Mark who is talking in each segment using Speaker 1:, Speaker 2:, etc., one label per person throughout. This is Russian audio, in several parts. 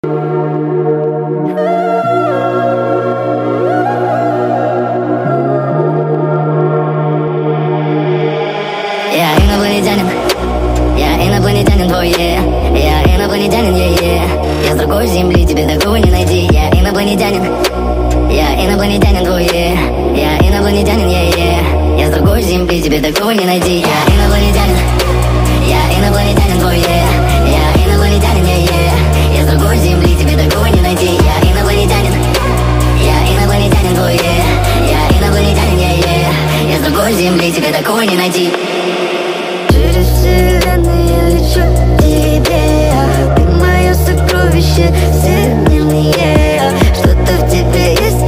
Speaker 1: инопланетянин твой, я инопланетянин, я с другой земли, тебе такого не найти. Я инопланетянин твой, я инопланетянин, я с другой земли, тебе такого не найти. Я инопланетянин твой, я инопланетянин, я с другой земли, тебе такого не найти. Я инопланетянин твой, я инопланетянин, я с другой земли, тебе такого не найти.
Speaker 2: Через вселенные лечу тебе, ты мое сокровище всемирное. Что-то в тебе есть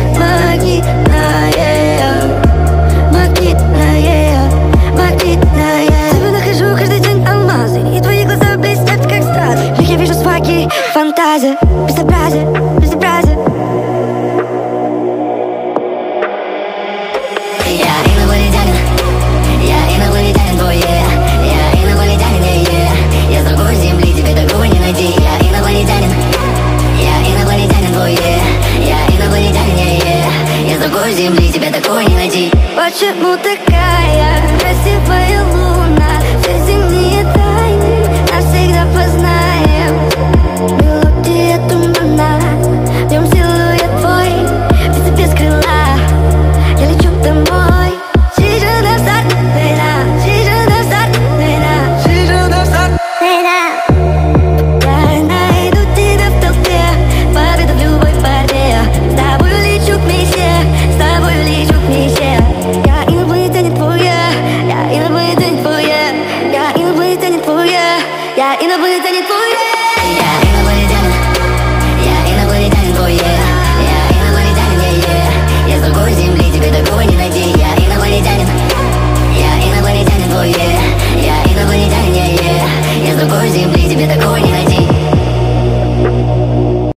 Speaker 2: магнитное. Тебя нахожу каждый день алмазы, и твои глаза блестят как стразы. В них я вижу свои фантазии, безобразие.
Speaker 1: Я инопланетянин твой, я инопланетянин, я с другой земли, тебе такого не найти. Я инопланетянин твой, я инопланетянин, я с другой земли, тебе такого не найти.
Speaker 2: Почему ты